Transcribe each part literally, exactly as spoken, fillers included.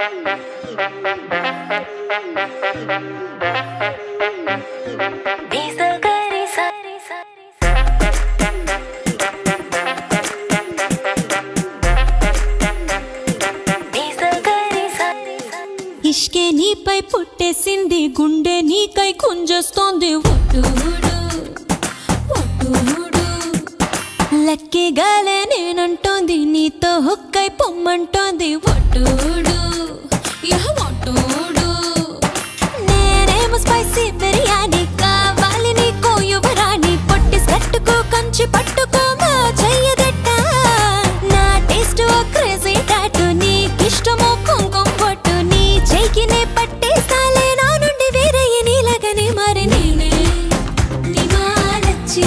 ఇష్కే నీపై పుట్టేసింది గుండె నీకై కుంజొస్తోంది ఒట్టుడు ఒట్టుడు లక్కే గాలే నేనంటోంది నీతో హుక్కై పొమ్మంటోంది ఒట్టుడు యహ ఒట్టుడు నేనేమో స్పైసీ బిర్యానీ కావాలి నీకో యువరాణి పొట్టి స్కట్టుకో కంచి పట్టుకో మా చెయ్యదట్ట నా టేస్ట్ ఓ క్రేజీ టాటూ నీకిష్టమో కుంకుమ పొట్టు నీ చెయ్యినే పట్టేస్తాలే నా నుండి వేరే నీలాగనే మరి నేనే నీ మాలచ్చి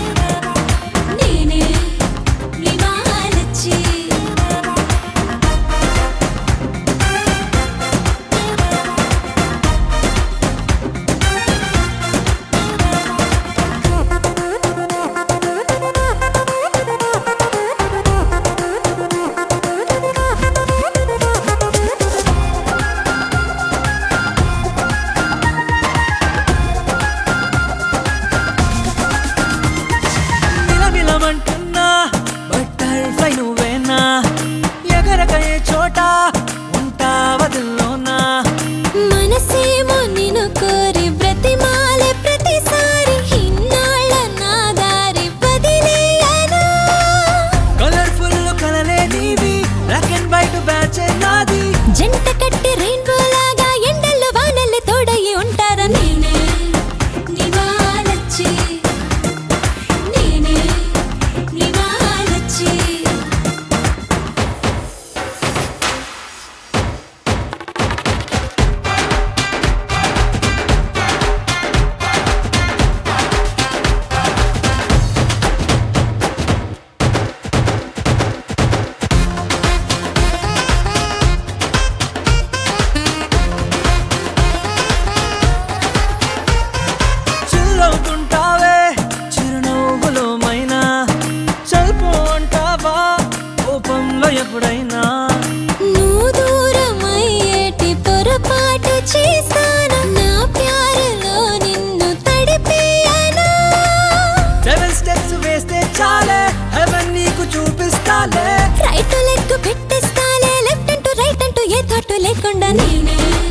నేనే నీ మాలచ్చి నిలమిలమంటున్నా బటర్ఫ్లై నువ్వేనా ఎగరకయే చోట ఉంటా వదిల్లోనా మనసేమో నిన్ను కోరి బ్రతిమాలే ప్రతిసారి ఇన్నాళ్ళ నా దారి వదిలేయనా కలర్ఫుల్ కలలే నీవి బ్లాక్ అండ్ వైట్ బ్యాచ్ నాది జంట కట్టి రెయిన్బో లాగా ఎండల్లో వానల్ని తోడయి ఉంటారా నేనే నీ మాలచ్చి నేనే నీ మాలచ్చి చిల్లవుతుంటావే చిరునవ్వులో మైనా చల్పో అంటావా కోపంలో ఎప్పుడైనా నువ్వు దూరమయ్యేటి పొరపాటు చేశానా నా ప్యారులో నిన్ను తడిపేయనా సెవెన్ స్టెప్స్ వేస్తే చాలే హెవెన్ నీకు చూపిస్తాలే రైట్ లెగ్ పెట్టేస్తాలే లెఫ్ట్ అంటూ రైట్ అంటూ ఏ థాట్ లేకుండా నేనే